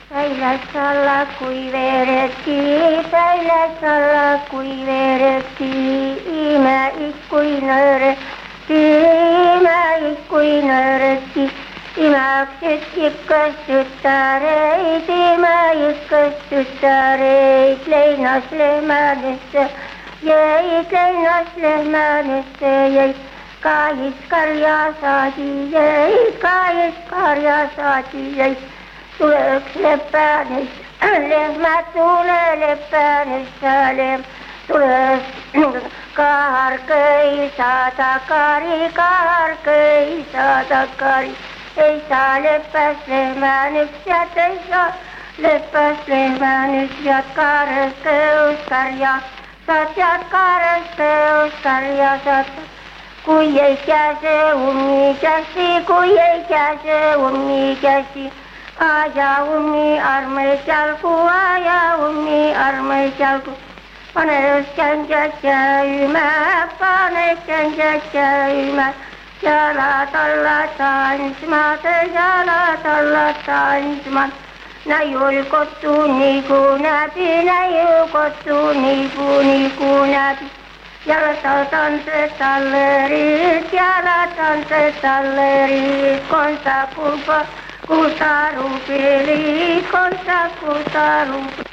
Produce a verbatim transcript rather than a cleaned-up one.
Säilässä alla kuiverettiin, säilässä alla kuiverettiin, imä ikkuinörettiin, imä ikkuinörettiin. Imäkset ykköstyttäreit, imä ykköstyttäreit, leinas lehmänessä jäit, leinas lehmänessä jäit. Kaajis karjaa saati jäit, kaajis karjaa saati jäit. Tuleks leppäänessä, lehmä tulee leppäänessä, lehmä tulee kaarköisä takari, kaarköisä takari. Ei saa leppäs lehmänykset, ei saa leppäs lehmänykset, kaarköyskarjaa. Saat jatkaa rösköyskarjaa, saat. Kui ei käse ummikäsi, kui ei käse ummikäsi. Aja ummi armeet jalku, aja ummi armeet jalku. Pane röskänkä käymään, pane röskänkä käymään. Jalat alla tanssimaan, jalat alla tanssimaan. Nä julkottuu niinku näpi, nä julkottuu niinku niinku näpi. Jalat tanssitallerit, jalat tanssitallerit, konsa kulpa. Kultarupelit, konsa kultarupelit.